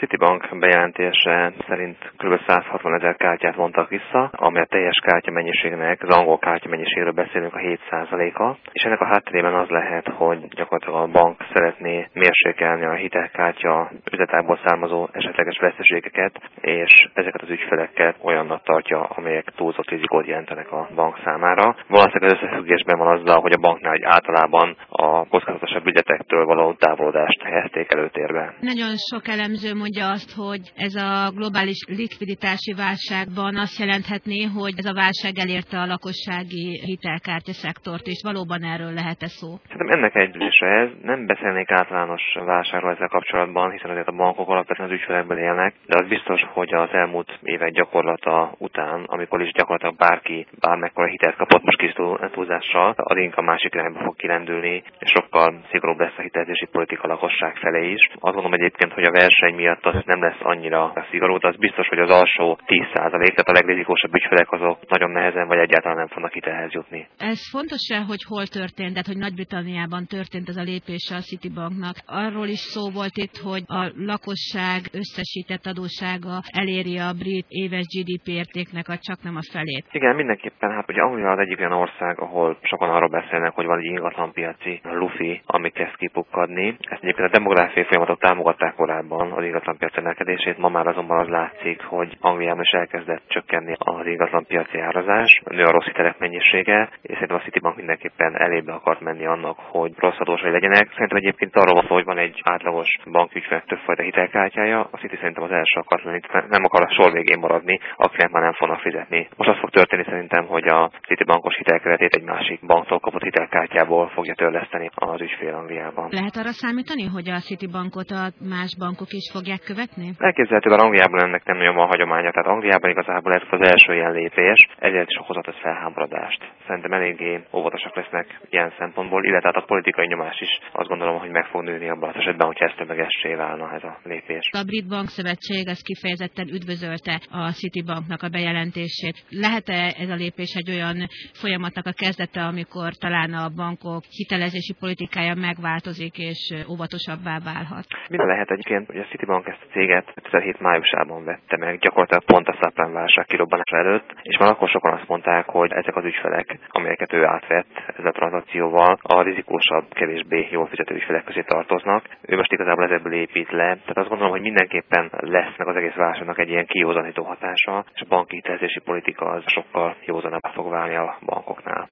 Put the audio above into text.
Citibank bejelentése szerint kb. 160 000 kártyát vontak vissza, ami a teljes kártya mennyiségnek, az angol kártya mennyiségről beszélünk, a 7%-a, és ennek a hátterében az lehet, hogy gyakorlatilag a bank szeretné mérsékelni a hitelkártya üzletágból származó esetleges veszteségeket, és ezeket az ügyfeleket olyannak tartja, amelyek túlzott rizikót jelentenek a bank számára. Valószínűleg az összefüggésben van azzal, hogy a banknál általában a kockázatosabb ügyetektől való távolodást helyezték előtérbe. Nagyon sok elemző mondja azt, hogy ez a globális likviditási válságban azt jelenthetné, hogy ez a válság elérte a lakossági hitelkártya szektort, és valóban erről lehet-e szó? Szerintem ennek együttese ez. Nem beszélnék általános válságról ezzel kapcsolatban, hiszen azért a bankok alapvetően az ügyfelekből élnek, de az biztos, hogy az elmúlt évek gyakorlata után, amikor is gyakorlatilag bárki bármekkora hitelt kapott, most kis túlzással, az inkább másik irányba fog kilendülni, és sokkal szigorúbb lesz a hitelezési politika lakosság felé is. Azt gondolom egyébként, hogy a verseny miatt az nem lesz annyira szigorú, de az biztos, hogy az alsó 10%, tehát a legrizikósabb ügyfelek azok nagyon nehezen vagy egyáltalán nem fognak hitelhez jutni. Ez fontos-e, hogy hol történt, tehát hogy Nagy-Britanniában történt ez a lépése a Citibanknak? Arról is szó volt itt, hogy a lakosság összesített adóssága eléri a brit éves GDP értéknek a csaknem a felét. Igen, mindenképpen, hát ugye Anglia az egyik olyan ország, ahol sokan arról beszélnek, hogy van egy ingatlanpiaci lufi, ami kezd kipukkadni. Ezt egyébként a demográfiai folyamatok támogatták korábban az ingatlanpiac emelkedését, ma már azonban az látszik, hogy Angliában is elkezdett csökkenni az ingatlanpiaci árazás, nő a rossz hitelek mennyisége, és szerintem a Citibank mindenképpen elébe akart menni annak, hogy rossz adósai legyenek. Szerintem egyébként arról van szó, hogy van egy átlagos bankügyfelek többfajta hitelkártyája, a Citi szerintem az első akart lenni, nem akar a sor végén maradni, akinek már nem fognak fizetni. Most az fog történni szerintem, hogy a Citibankos hitelkeretét egy másik banktól kapott hitelkártyából fogja törleszteni az ügyfél Angliában. Lehet arra számítani, hogy a Citibankot a más bankok is fogják követni? Elképzelhető, hogy Angliában ennek nem nagyon van hagyománya, tehát Angliában igazából ez az első ilyen lépés, ezért is okozott ez felháborodást. Szerintem eléggé óvatosak lesznek ilyen szempontból, illetve a politikai nyomás is azt gondolom, hogy meg fog nőni abban az esetben, hogyha ez tömegessé válna ez a lépés. A Brit Bankszövetség az kifejezetten üdvözölte a Citibanknak a bejelentését. Lehet-e ez a lépés egy olyan folyamatnak a kezdete, amikor talán a bankok hitelezési politikája megváltozik és óvatosabbá válhat? Minden lehet egyébként, hogy a Citibank ezt a céget 2007 májusában vette meg, gyakorlatilag pont a subprime válság kirobbanása előtt, és már akkor sokan azt mondták, hogy ezek az ügyfelek, amelyeket ő átvett ezzel a tranzakcióval, a rizikósabb, kevésbé jól fizető ügyfelek közé tartoznak. Ő most igazából ebből épít le. Tehát azt gondolom, hogy mindenképpen lesz meg az egész válságnak egy ilyen kijózanító hatása, és a banki hitelezési politika az sokkal józanabbá fog válni a bankoknál.